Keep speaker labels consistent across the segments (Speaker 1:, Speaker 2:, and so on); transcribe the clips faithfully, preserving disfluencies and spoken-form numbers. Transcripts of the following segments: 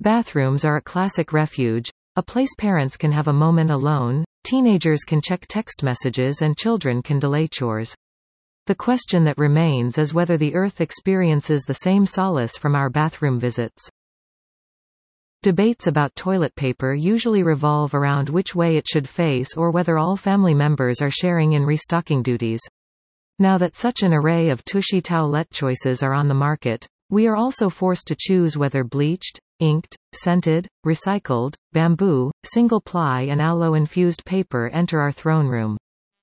Speaker 1: Bathrooms are a classic refuge, a place parents can have a moment alone, teenagers can check text messages and children can delay chores. The question that remains is whether the Earth experiences the same solace from our bathroom visits. Debates about toilet paper usually revolve around which way it should face or whether all family members are sharing in restocking duties. Now that such an array of Tushy towelette choices are on the market, we are also forced to choose whether bleached, inked, scented, recycled, bamboo, single-ply and aloe-infused paper enter our throne room.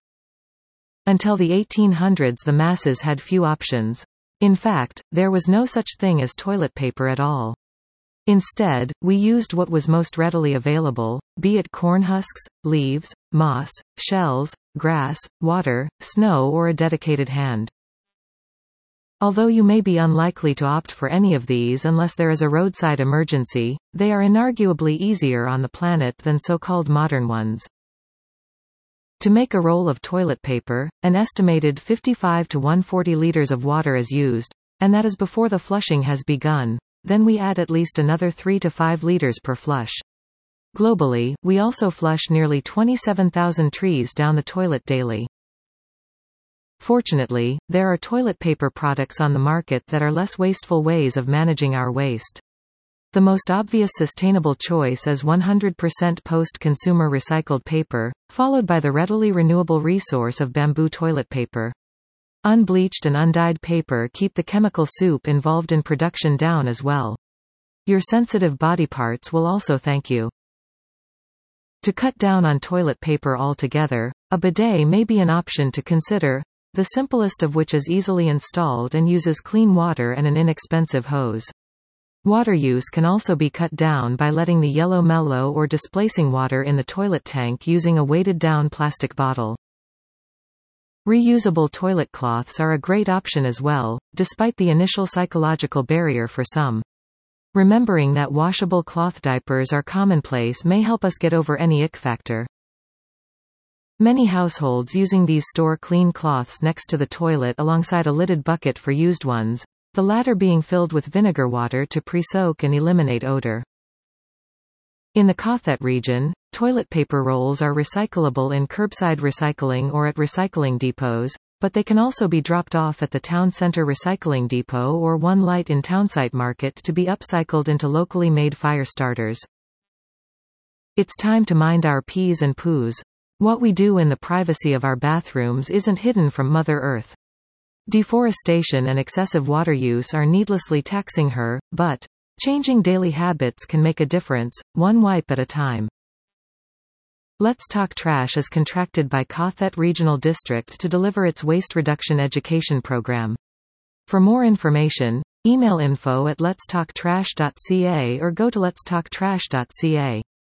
Speaker 1: Until the eighteen hundreds the masses had few options. In fact, there was no such thing as toilet paper at all. Instead, we used what was most readily available, be it corn husks, leaves, moss, shells, grass, water, snow or a dedicated hand. Although you may be unlikely to opt for any of these unless there is a roadside emergency, they are inarguably easier on the planet than so-called modern ones. To make a roll of toilet paper, an estimated fifty-five to one hundred forty liters of water is used, and that is before the flushing has begun. Then we add at least another three to five liters per flush. Globally, we also flush nearly twenty-seven thousand trees down the toilet daily. Fortunately, there are toilet paper products on the market that are less wasteful ways of managing our waste. The most obvious sustainable choice is one hundred percent post-consumer recycled paper, followed by the readily renewable resource of bamboo toilet paper. Unbleached and undyed paper keep the chemical soup involved in production down as well. Your sensitive body parts will also thank you. To cut down on toilet paper altogether, a bidet may be an option to consider, the simplest of which is easily installed and uses clean water and an inexpensive hose. Water use can also be cut down by letting the yellow mellow or displacing water in the toilet tank using a weighted-down plastic bottle. Reusable toilet cloths are a great option as well, despite the initial psychological barrier for some. Remembering that washable cloth diapers are commonplace may help us get over any ick factor. Many households using these store clean cloths next to the toilet alongside a lidded bucket for used ones, the latter being filled with vinegar water to pre-soak and eliminate odor. In the Cothet region, toilet paper rolls are recyclable in curbside recycling or at recycling depots, but they can also be dropped off at the town center recycling depot or One Light in Townsite Market to be upcycled into locally made fire starters. It's time to mind our P's and poos. What we do in the privacy of our bathrooms isn't hidden from Mother Earth. Deforestation and excessive water use are needlessly taxing her, but changing daily habits can make a difference, one wipe at a time. Let's Talk Trash is contracted by Cothet Regional District to deliver its waste reduction education program. For more information, email info at letstalktrash dot c a or go to letstalktrash dot c a.